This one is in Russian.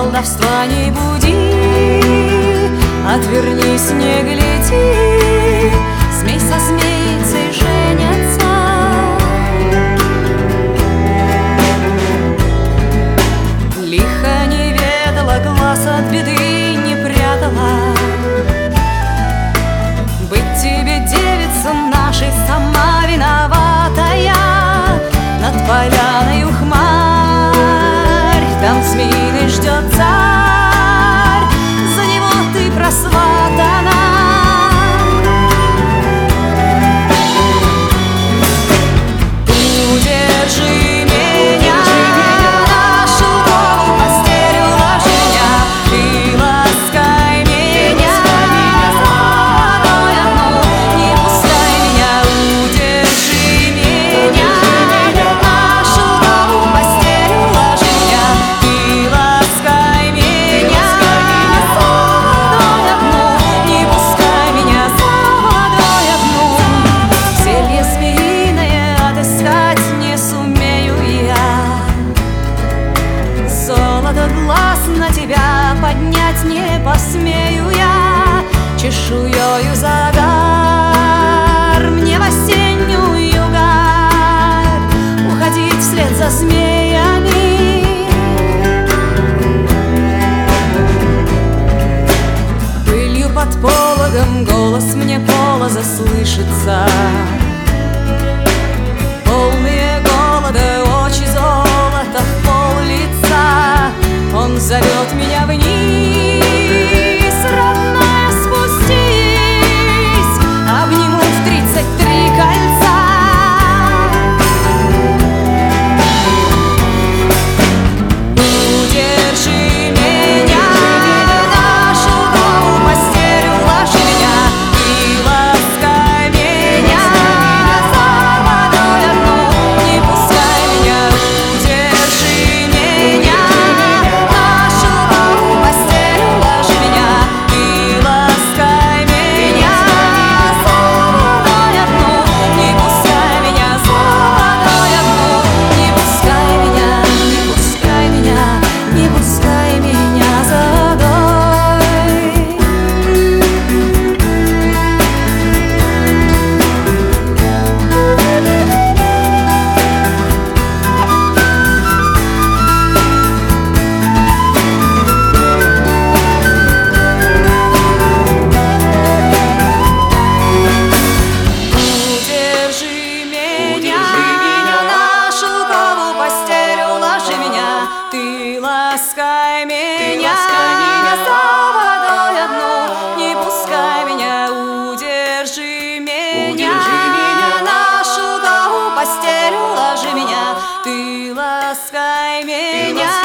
колдовства не буди, отвернись, не гляди, змей со змейцей женятся. Лихо не ведала, глаз от беды не прятала. Быть тебе, девица нашей, сама виноватая. Над поляною хмарь, там змеиный ждет царь, за него ты просватана. Удержи меня, на шелковую постель уложи меня, и ласкай меня, водой одну не пускай меня. Удержи меня, на шелковую постель уложи меня, и ласкай меня, водой одну не пускай меня, водой одну. Зелье змеиное отыскать не сумею я, золото глаз на тебя поднять не посмею я. Чешуёю загар мне в осеннюю гарь уходить вслед за змеями. Пылью под пологом голос мне полоза слышится. Полные голода очи, золота в пол лица. Он зовет меня вниз, родная, спустись, обниму в 33 кольца. Удержи меня, на шелковую постель уложи меня, и ласкай меня, за водой одну не пускай меня. Удержи меня, на шелковую постель уложи меня, и ласкай меня, за водой одну не пускай меня, за водой одну не пускай меня, не пускай меня, не пускай меня за водой. Удержи меня, на шелковую постель уложи меня, ты ласкай меня, за водой одну не пускай меня. Удержи меня, на шелковую постель уложи меня, ты ласкай меня.